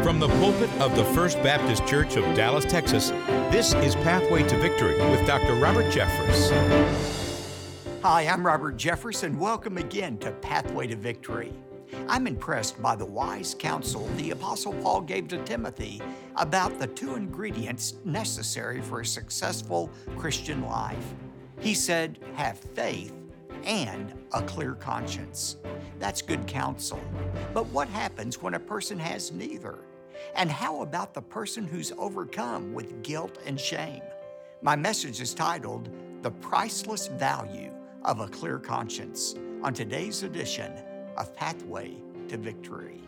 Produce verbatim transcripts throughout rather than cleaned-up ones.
From the pulpit of the First Baptist Church of Dallas, Texas, this is Pathway to Victory with Doctor Robert Jeffress. Hi, I'm Robert Jeffress, and welcome again to Pathway to Victory. I'm impressed by the wise counsel the Apostle Paul gave to Timothy about the two ingredients necessary for a successful Christian life. He said, have faith and a clear conscience. That's good counsel. But what happens when a person has neither? And how about the person who's overcome with guilt and shame? My message is titled, The Priceless Value of a Clear Conscience, on today's edition of Pathway to Victory.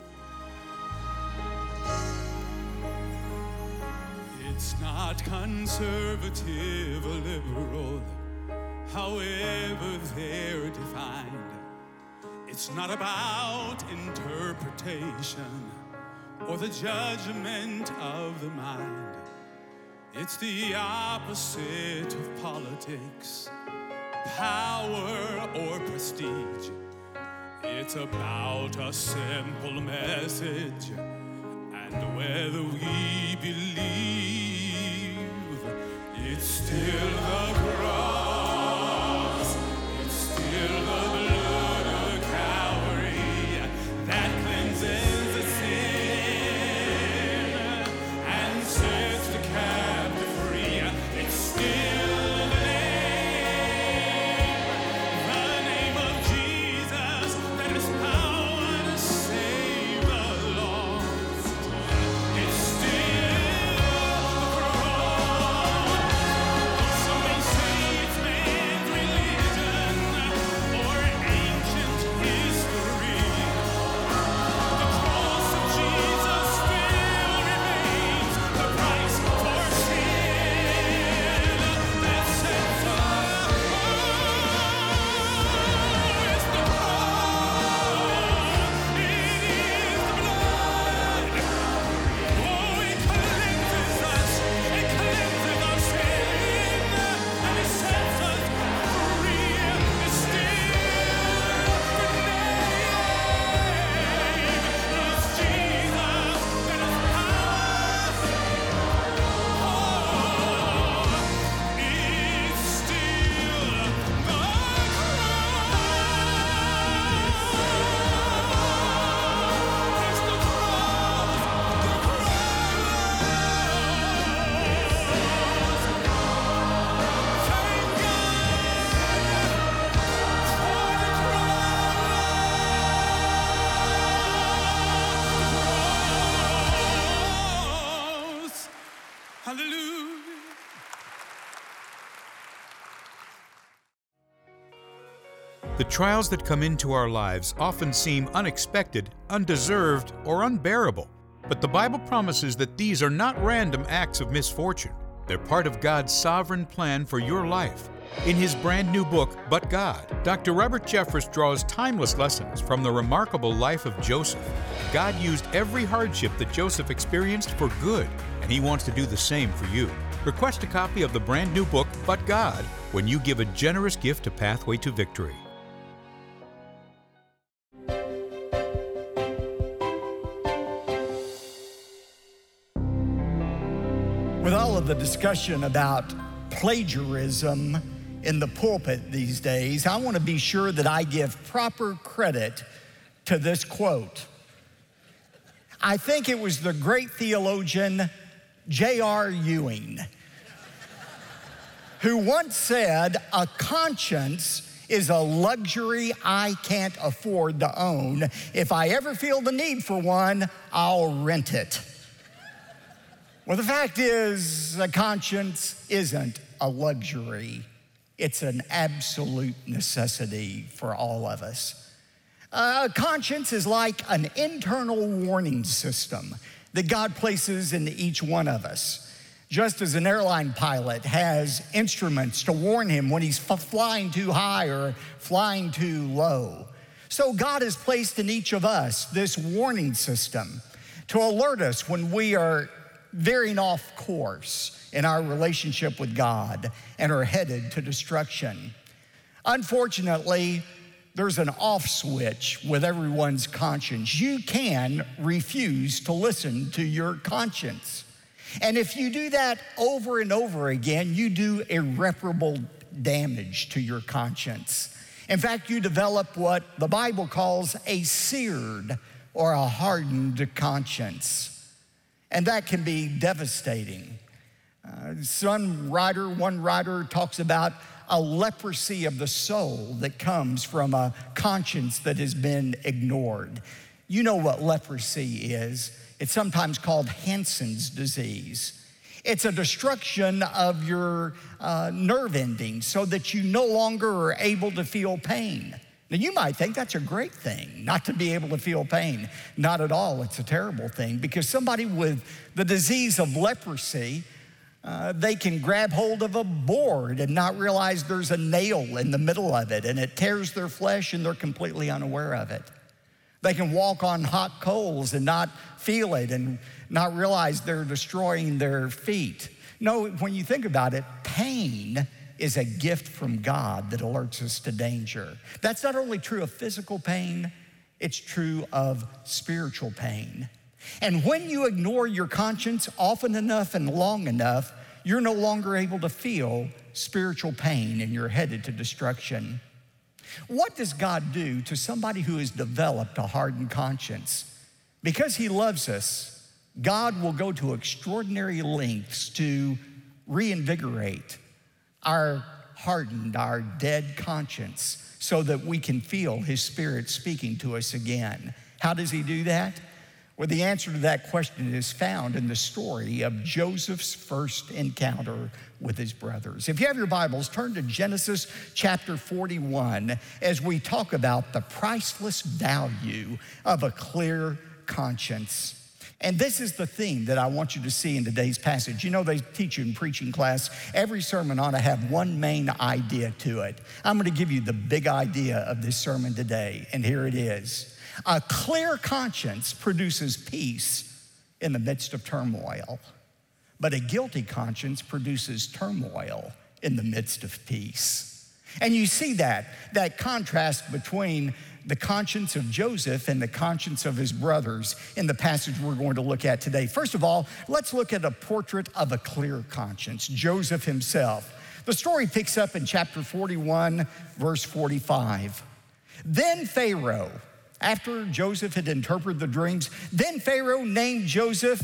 It's not conservative or liberal, however they're defined. It's not about interpretation or the judgment of the mind. It's the opposite of politics, power or prestige. It's about a simple message and whether we believe. It's still the cross, it's still the blood of Calvary that cleanses the sin and sets the captive free. It's still the name, the name of Jesus, that is power to save the lost. It's still the cross. Some may say it's man's religion or ancient history. The cross of Jesus still remains the price for sin that sets us free. It's the cross, it is the blood. Oh, it cleanses us, it cleanses our sin, and it sets us free. It's still the name of Jesus that is power. It's still the cross. It's the cross. Hallelujah. The trials that come into our lives often seem unexpected, undeserved, or unbearable. But the Bible promises that these are not random acts of misfortune. They're part of God's sovereign plan for your life. In his brand new book, But God, Doctor Robert Jeffress draws timeless lessons from the remarkable life of Joseph. God used every hardship that Joseph experienced for good, and he wants to do the same for you. Request a copy of the brand new book, But God, when you give a generous gift to Pathway to Victory. With all of the discussion about plagiarism in the pulpit these days, I want to be sure that I give proper credit to this quote. I think it was the great theologian J R Ewing who once said, "A conscience is a luxury I can't afford to own. If I ever feel the need for one, I'll rent it." Well, the fact is, a conscience isn't a luxury. It's an absolute necessity for all of us. A conscience is like an internal warning system that God places in each one of us. Just as an airline pilot has instruments to warn him when he's f- flying too high or flying too low, so God has placed in each of us this warning system to alert us when we are veering off course in our relationship with God and are headed to destruction. Unfortunately, there's an off switch with everyone's conscience. You can refuse to listen to your conscience. And if you do that over and over again, you do irreparable damage to your conscience. In fact, you develop what the Bible calls a seared or a hardened conscience. And that can be devastating. Uh, some writer, one writer talks about a leprosy of the soul that comes from a conscience that has been ignored. You know what leprosy is. It's sometimes called Hansen's disease. It's a destruction of your uh, nerve endings so that you no longer are able to feel pain. Now, you might think that's a great thing, not to be able to feel pain. Not at all. It's a terrible thing, because somebody with the disease of leprosy, uh, they can grab hold of a board and not realize there's a nail in the middle of it, and it tears their flesh, and they're completely unaware of it. They can walk on hot coals and not feel it and not realize they're destroying their feet. No, when you think about it, pain is a gift from God that alerts us to danger. That's not only true of physical pain, it's true of spiritual pain. And when you ignore your conscience often enough and long enough, you're no longer able to feel spiritual pain and you're headed to destruction. What does God do to somebody who has developed a hardened conscience? Because he loves us, God will go to extraordinary lengths to reinvigorate our hardened, our dead conscience so that we can feel his Spirit speaking to us again. How does he do that? Well, the answer to that question is found in the story of Joseph's first encounter with his brothers. If you have your Bibles, turn to Genesis chapter forty-one as we talk about the priceless value of a clear conscience. And this is the theme that I want you to see in today's passage. You know, they teach you in preaching class, every sermon ought to have one main idea to it. I'm going to give you the big idea of this sermon today, and here it is. A clear conscience produces peace in the midst of turmoil, but a guilty conscience produces turmoil in the midst of peace. And you see that, that contrast between the conscience of Joseph and the conscience of his brothers in the passage we're going to look at today. First of all, let's look at a portrait of a clear conscience, Joseph himself. The story picks up in chapter forty-one, verse forty-five. Then Pharaoh, after Joseph had interpreted the dreams, then Pharaoh named Joseph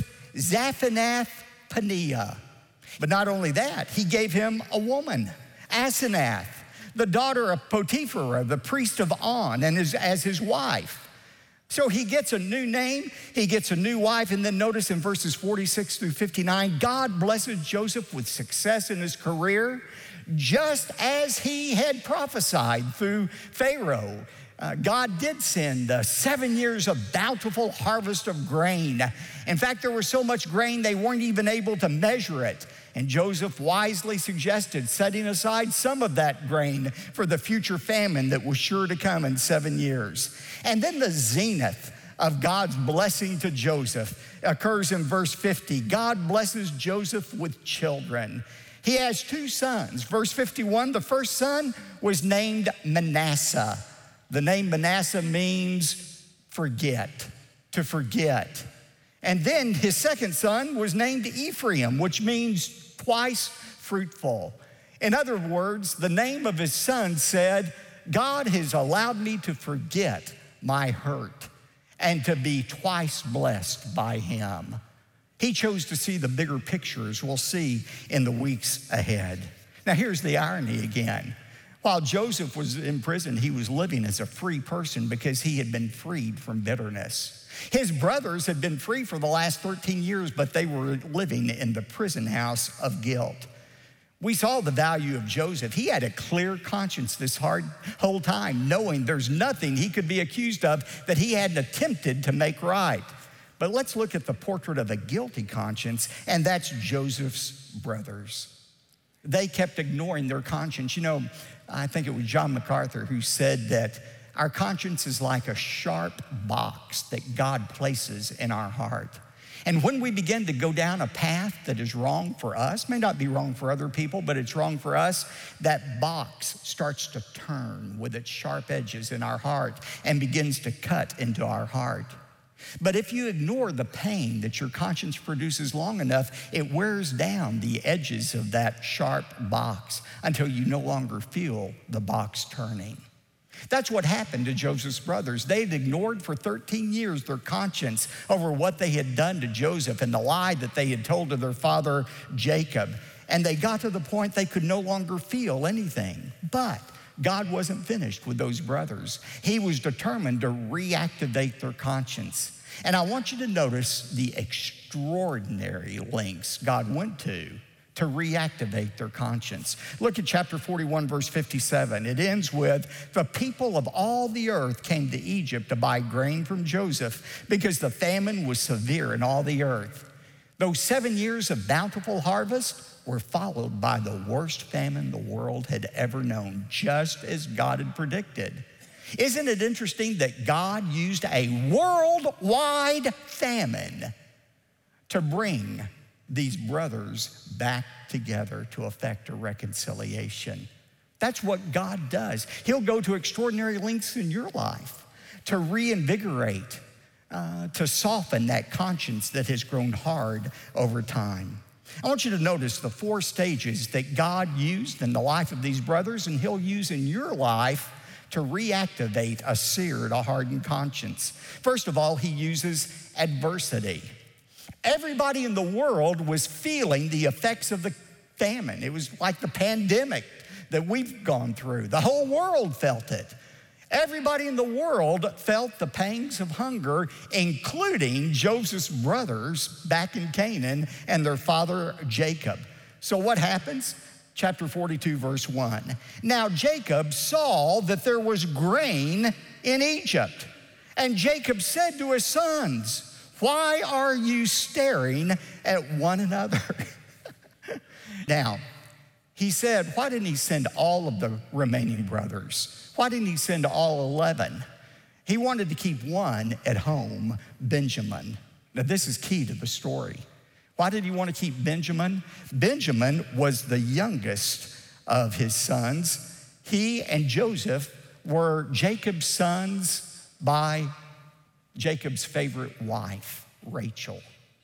Zaphanath-Paneah. But not only that, he gave him a woman, Asenath, the daughter of Potiphar, the priest of On, and his, as his wife. So he gets a new name, he gets a new wife, and then notice in verses forty-six through fifty-nine, God blesses Joseph with success in his career, just as he had prophesied through Pharaoh. Uh, God did send uh, seven years of bountiful harvest of grain. In fact, there was so much grain they weren't even able to measure it. And Joseph wisely suggested setting aside some of that grain for the future famine that was sure to come in seven years. And then the zenith of God's blessing to Joseph occurs in verse fifty. God blesses Joseph with children. He has two sons. Verse fifty-one, the first son was named Manasseh. The name Manasseh means forget, to forget. And then his second son was named Ephraim, which means twice fruitful. In other words, the name of his son said, God has allowed me to forget my hurt and to be twice blessed by him. He chose to see the bigger pictures we'll see in the weeks ahead. Now here's the irony again. While Joseph was in prison, he was living as a free person because he had been freed from bitterness. His brothers had been free for the last thirteen years, but they were living in the prison house of guilt. We saw the value of Joseph. He had a clear conscience this hard whole time, knowing there's nothing he could be accused of that he hadn't attempted to make right. But let's look at the portrait of a guilty conscience, and that's Joseph's brothers. They kept ignoring their conscience. You know, I think it was John MacArthur who said that our conscience is like a sharp box that God places in our heart. And when we begin to go down a path that is wrong for us, may not be wrong for other people, but it's wrong for us, that box starts to turn with its sharp edges in our heart and begins to cut into our heart. But if you ignore the pain that your conscience produces long enough, it wears down the edges of that sharp box until you no longer feel the box turning. That's what happened to Joseph's brothers. They had ignored for thirteen years their conscience over what they had done to Joseph and the lie that they had told to their father Jacob. And they got to the point they could no longer feel anything. But God wasn't finished with those brothers. He was determined to reactivate their conscience. And I want you to notice the extraordinary lengths God went to to reactivate their conscience. Look at chapter forty-one, verse fifty-seven. It ends with, the people of all the earth came to Egypt to buy grain from Joseph because the famine was severe in all the earth. Those seven years of bountiful harvest were followed by the worst famine the world had ever known, just as God had predicted. Isn't it interesting that God used a worldwide famine to bring these brothers back together to effect a reconciliation? That's what God does. He'll go to extraordinary lengths in your life to reinvigorate, uh, to soften that conscience that has grown hard over time. I want you to notice the four stages that God used in the life of these brothers, and He'll use in your life to reactivate a seared, a hardened conscience. First of all, He uses adversity. Everybody in the world was feeling the effects of the famine. It was like the pandemic that we've gone through. The whole world felt it. Everybody in the world felt the pangs of hunger, including Joseph's brothers back in Canaan and their father Jacob. So what happens? Chapter forty-two, verse one. Now Jacob saw that there was grain in Egypt. And Jacob said to his sons, why are you staring at one another? Now, he said, why didn't he send all of the remaining brothers? Why didn't he send all eleven? He wanted to keep one at home, Benjamin. Now, this is key to the story. Why did he want to keep Benjamin? Benjamin was the youngest of his sons. He and Joseph were Jacob's sons by Jacob's favorite wife, Rachel.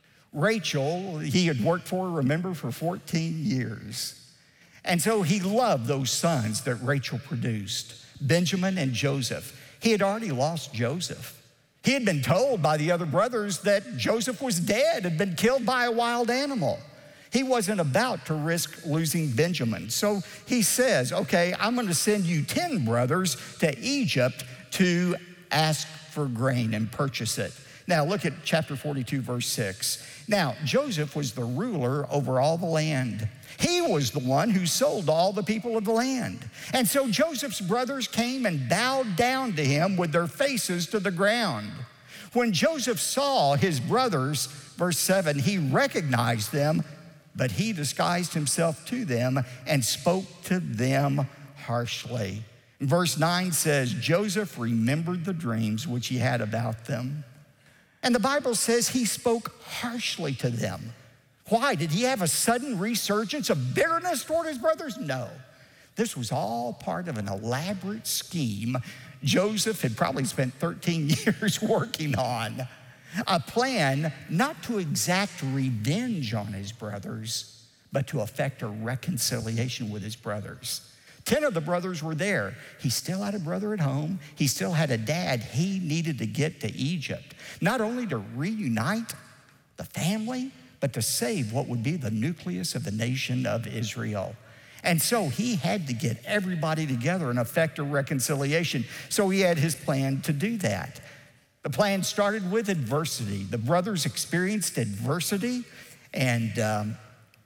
Rachel, he had worked for, remember, for fourteen years. And so he loved those sons that Rachel produced, Benjamin and Joseph. He had already lost Joseph. He had been told by the other brothers that Joseph was dead, had been killed by a wild animal. He wasn't about to risk losing Benjamin. So he says, okay, I'm going to send you ten brothers to Egypt to ask for grain and purchase it. Now look at chapter forty-two, verse six. Now Joseph was the ruler over all the land. He was the one who sold all the people of the land. And so Joseph's brothers came and bowed down to him with their faces to the ground. When Joseph saw his brothers, verse seven, he recognized them, but he disguised himself to them and spoke to them harshly. Verse nine says, Joseph remembered the dreams which he had about them. And the Bible says he spoke harshly to them. Why? Did he have a sudden resurgence of bitterness toward his brothers? No. This was all part of an elaborate scheme Joseph had probably spent thirteen years working on. A plan not to exact revenge on his brothers, but to effect a reconciliation with his brothers. Ten of the brothers were there. He still had a brother at home. He still had a dad. He needed to get to Egypt, not only to reunite the family, but to save what would be the nucleus of the nation of Israel. And so he had to get everybody together and effect a reconciliation. So he had his plan to do that. The plan started with adversity. The brothers experienced adversity, and um,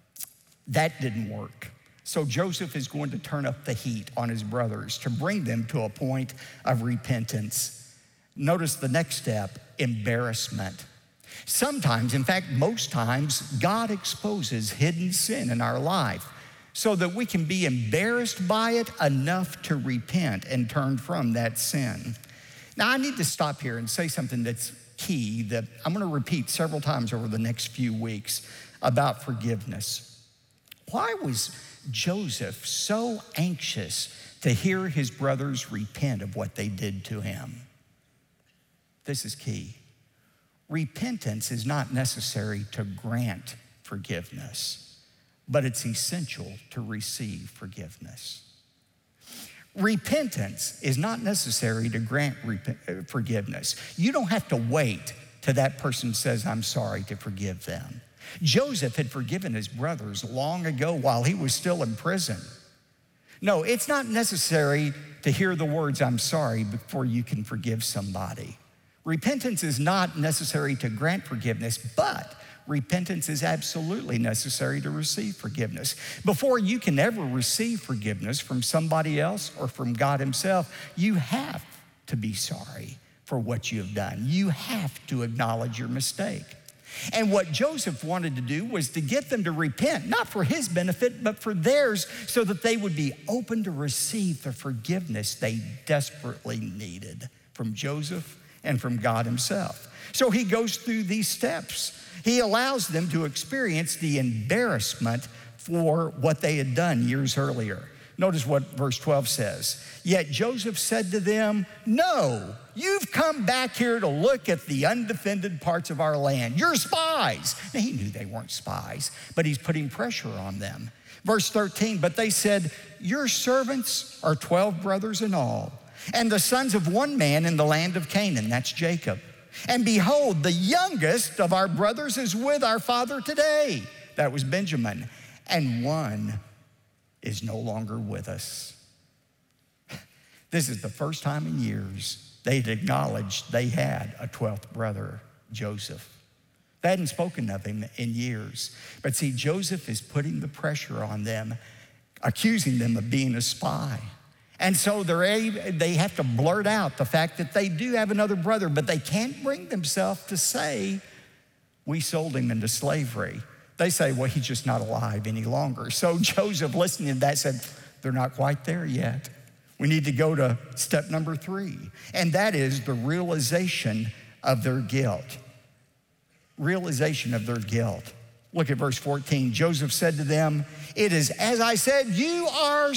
that didn't work. So Joseph is going to turn up the heat on his brothers to bring them to a point of repentance. Notice the next step, embarrassment. Sometimes, in fact, most times, God exposes hidden sin in our life so that we can be embarrassed by it enough to repent and turn from that sin. Now, I need to stop here and say something that's key that I'm going to repeat several times over the next few weeks about forgiveness. Why was Joseph so anxious to hear his brothers repent of what they did to him? This is key. Repentance is not necessary to grant forgiveness, but it's essential to receive forgiveness. Repentance is not necessary to grant rep- forgiveness. You don't have to wait till that person says, I'm sorry, to forgive them. Joseph had forgiven his brothers long ago while he was still in prison. No, it's not necessary to hear the words, I'm sorry, before you can forgive somebody. Repentance is not necessary to grant forgiveness, but repentance is absolutely necessary to receive forgiveness. Before you can ever receive forgiveness from somebody else or from God himself, you have to be sorry for what you have done. You have to acknowledge your mistake. And what Joseph wanted to do was to get them to repent, not for his benefit, but for theirs, so that they would be open to receive the forgiveness they desperately needed from Joseph and from God himself. So he goes through these steps. He allows them to experience the embarrassment for what they had done years earlier. Notice what verse twelve says. Yet Joseph said to them, no, you've come back here to look at the undefended parts of our land. You're spies. Now, he knew they weren't spies, but he's putting pressure on them. Verse thirteen, but they said, your servants are twelve brothers in all, and the sons of one man in the land of Canaan, that's Jacob. And behold, the youngest of our brothers is with our father today. That was Benjamin. And one is no longer with us. This is the first time in years they'd acknowledged they had a twelfth brother, Joseph. They hadn't spoken of him in years. But see, Joseph is putting the pressure on them, accusing them of being a spy. And so they're able, they have to blurt out the fact that they do have another brother, but they can't bring themselves to say, we sold him into slavery. They say, well, he's just not alive any longer. So Joseph, listening to that, said, they're not quite there yet. We need to go to step number three, and that is the realization of their guilt. Realization of their guilt. Look at verse fourteen. Joseph said to them, it is as I said, you are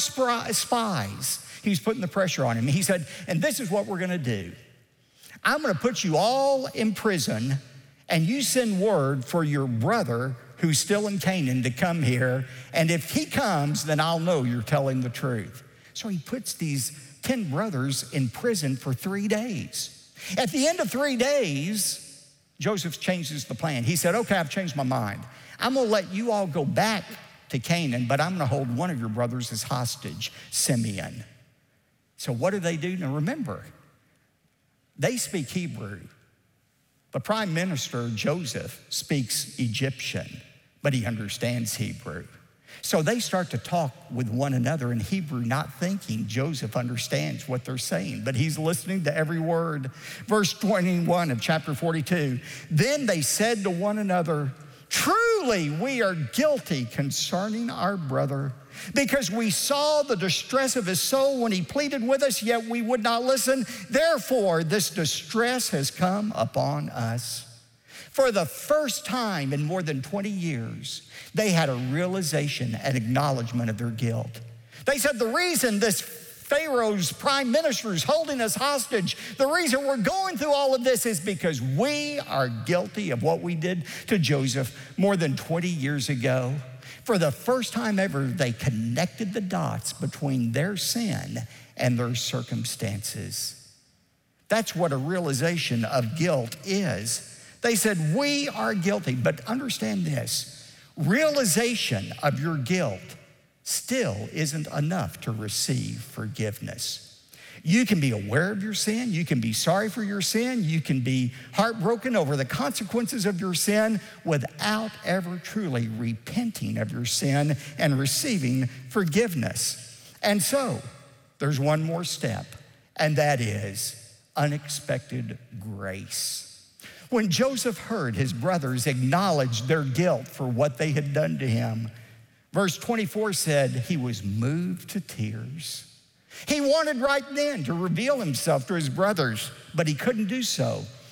spies. He's putting the pressure on him. He said, and this is what we're gonna do. I'm gonna put you all in prison, and you send word for your brother who's still in Canaan to come here, and if he comes, then I'll know you're telling the truth. So he puts these ten brothers in prison for three days. At the end of three days, Joseph changes the plan. He said, okay, I've changed my mind. I'm gonna let you all go back to Canaan, but I'm gonna hold one of your brothers as hostage, Simeon. So what do they do? Now remember, they speak Hebrew. The prime minister, Joseph, speaks Egyptian, but he understands Hebrew. So they start to talk with one another in Hebrew, not thinking Joseph understands what they're saying, but he's listening to every word. Verse twenty-one of chapter forty-two, then they said to one another, truly we are guilty concerning our brother, because we saw the distress of his soul when he pleaded with us, yet we would not listen. Therefore, this distress has come upon us. For the first time in more than twenty years, they had a realization and acknowledgement of their guilt. They said, the reason this Pharaoh's prime minister is holding us hostage, the reason we're going through all of this is because we are guilty of what we did to Joseph more than twenty years ago. For the first time ever, they connected the dots between their sin and their circumstances. That's what a realization of guilt is. They said, we are guilty, but understand this, realization of your guilt still isn't enough to receive forgiveness. You can be aware of your sin, you can be sorry for your sin, you can be heartbroken over the consequences of your sin without ever truly repenting of your sin and receiving forgiveness. And so, there's one more step, and that is unexpected grace. When Joseph heard his brothers acknowledge their guilt for what they had done to him, verse twenty-four said he was moved to tears. He wanted right then to reveal himself to his brothers, but he couldn't do so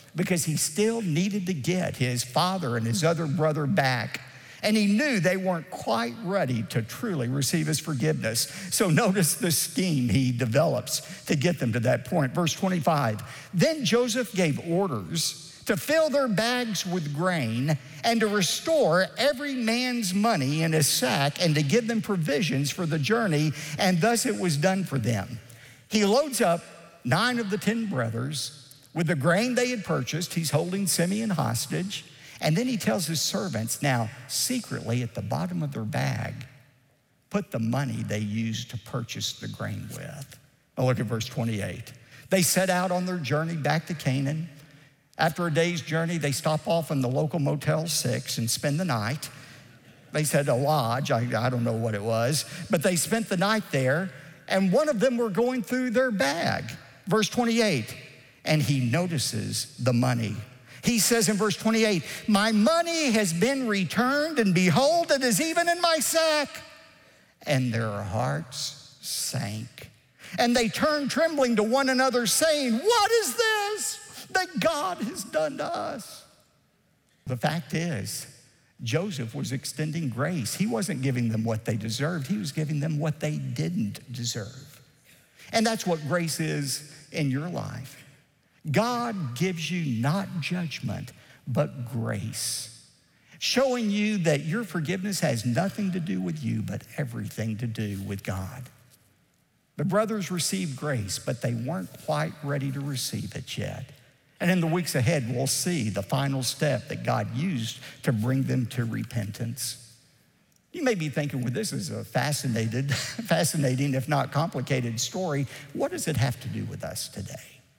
because he still needed to get his father and his other brother back. And he knew they weren't quite ready to truly receive his forgiveness. So notice the scheme he develops to get them to that point. Verse twenty-five, then Joseph gave orders to fill their bags with grain and to restore every man's money in his sack and to give them provisions for the journey, and thus it was done for them. He loads up nine of the ten brothers with the grain they had purchased. He's holding Simeon hostage. And then he tells his servants, now secretly at the bottom of their bag, put the money they used to purchase the grain with. Now look at verse twenty-eight. They set out on their journey back to Canaan. After a day's journey, they stop off in the local Motel six and spend the night. They said a lodge, I, I don't know what it was, but they spent the night there, and one of them were going through their bag. Verse twenty-eight, and he notices the money. He says in verse twenty-eight, my money has been returned, and behold, it is even in my sack. And their hearts sank. And they turned trembling to one another, saying, what is this that God has done to us? The fact is, Joseph was extending grace. He wasn't giving them what they deserved. He was giving them what they didn't deserve. And that's what grace is in your life. God gives you not judgment, but grace, showing you that your forgiveness has nothing to do with you, but everything to do with God. The brothers received grace, but they weren't quite ready to receive it yet. And in the weeks ahead, we'll see the final step that God used to bring them to repentance. You may be thinking, well, this is a fascinated, fascinating, if not complicated story. What does it have to do with us today?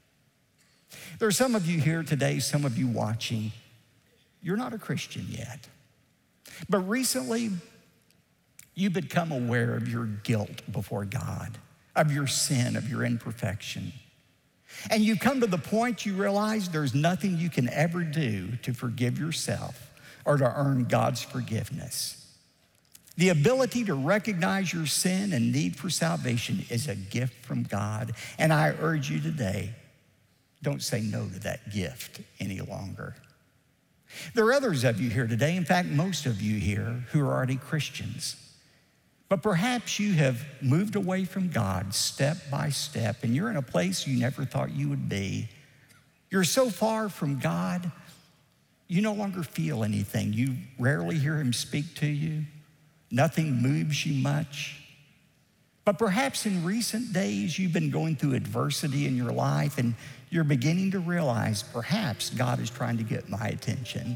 There are some of you here today, some of you watching, you're not a Christian yet. But recently, you've become aware of your guilt before God, of your sin, of your imperfection. And you come to the point you realize there's nothing you can ever do to forgive yourself or to earn God's forgiveness. The ability to recognize your sin and need for salvation is a gift from God. And I urge you today, don't say no to that gift any longer. There are others of you here today, in fact, most of you here, who are already Christians. But perhaps you have moved away from God step by step, and you're in a place you never thought you would be. You're so far from God, you no longer feel anything. You rarely hear him speak to you. Nothing moves you much. But perhaps in recent days, you've been going through adversity in your life, and you're beginning to realize perhaps God is trying to get my attention.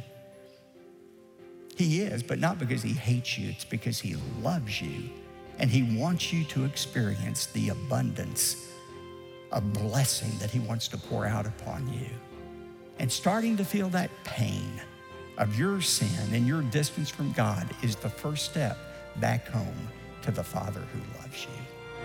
He is, but not because he hates you. It's because he loves you, and he wants you to experience the abundance of blessing that he wants to pour out upon you. And starting to feel that pain of your sin and your distance from God is the first step back home to the Father who loves you.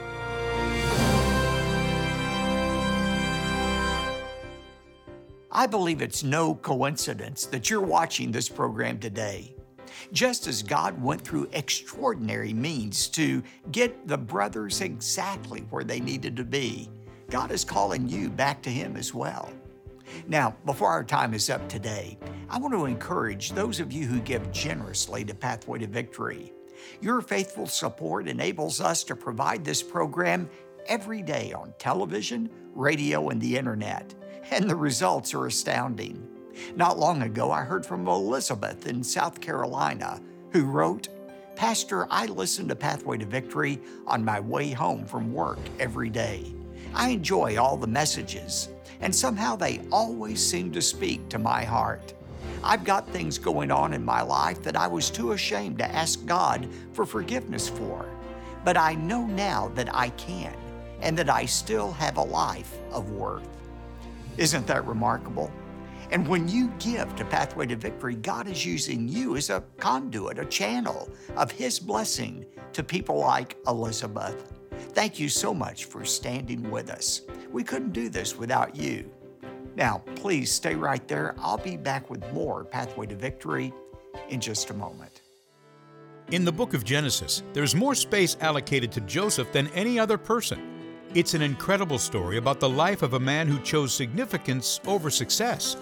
I believe it's no coincidence that you're watching this program today. Just as God went through extraordinary means to get the brothers exactly where they needed to be, God is calling you back to him as well. Now, before our time is up today, I want to encourage those of you who give generously to Pathway to Victory. Your faithful support enables us to provide this program every day on television, radio, and the internet. And the results are astounding. Not long ago, I heard from Elizabeth in South Carolina, who wrote, Pastor, I listen to Pathway to Victory on my way home from work every day. I enjoy all the messages, and somehow they always seem to speak to my heart. I've got things going on in my life that I was too ashamed to ask God for forgiveness for, but I know now that I can, and that I still have a life of worth. Isn't that remarkable? And when you give to Pathway to Victory, God is using you as a conduit, a channel of his blessing to people like Elizabeth. Thank you so much for standing with us. We couldn't do this without you. Now, please stay right there. I'll be back with more Pathway to Victory in just a moment. In the book of Genesis, there's more space allocated to Joseph than any other person. It's an incredible story about the life of a man who chose significance over success.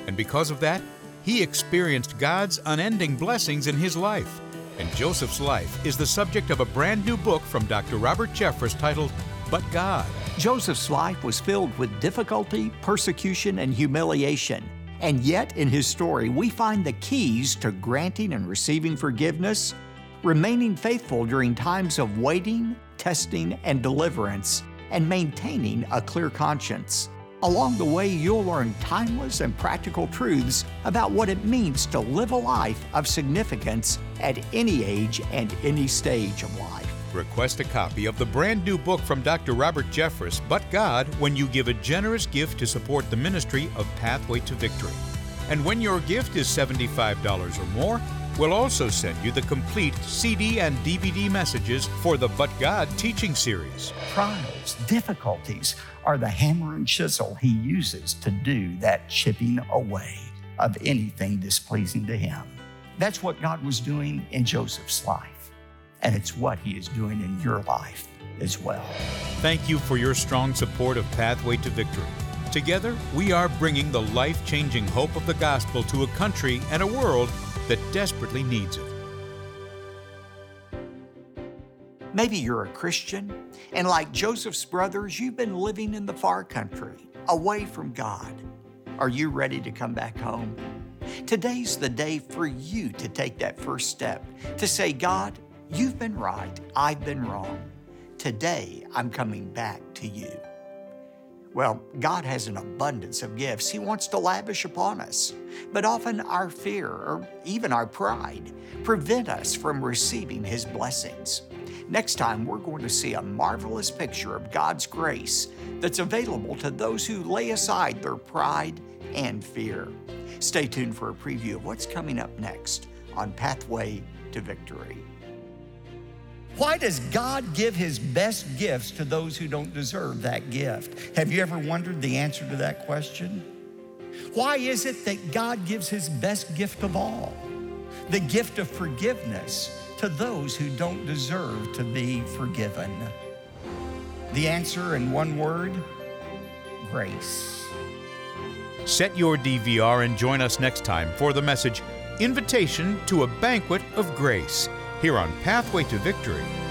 And because of that, he experienced God's unending blessings in his life. And Joseph's life is the subject of a brand new book from Doctor Robert Jeffress titled, But God. Joseph's life was filled with difficulty, persecution, and humiliation. And yet, in his story, we find the keys to granting and receiving forgiveness, remaining faithful during times of waiting, testing, and deliverance, and maintaining a clear conscience. Along the way, you'll learn timeless and practical truths about what it means to live a life of significance at any age and any stage of life. Request a copy of the brand new book from Doctor Robert Jeffress, But God, when you give a generous gift to support the ministry of Pathway to Victory. And when your gift is seventy-five dollars or more, we'll also send you the complete C D and D V D messages for the But God teaching series. Trials, difficulties are the hammer and chisel he uses to do that chipping away of anything displeasing to him. That's what God was doing in Joseph's life, and it's what he is doing in your life as well. Thank you for your strong support of Pathway to Victory. Together, we are bringing the life-changing hope of the gospel to a country and a world that desperately needs it. Maybe you're a Christian, and like Joseph's brothers, you've been living in the far country, away from God. Are you ready to come back home? Today's the day for you to take that first step, to say, God, you've been right, I've been wrong. Today, I'm coming back to you. Well, God has an abundance of gifts He wants to lavish upon us, but often our fear or even our pride prevent us from receiving His blessings. Next time, we're going to see a marvelous picture of God's grace that's available to those who lay aside their pride and fear. Stay tuned for a preview of what's coming up next on Pathway to Victory. Why does God give His best gifts to those who don't deserve that gift? Have you ever wondered the answer to that question? Why is it that God gives His best gift of all, the gift of forgiveness, to those who don't deserve to be forgiven? The answer in one word: grace. Set your D V R and join us next time for the message, Invitation to a Banquet of Grace, here on Pathway to Victory.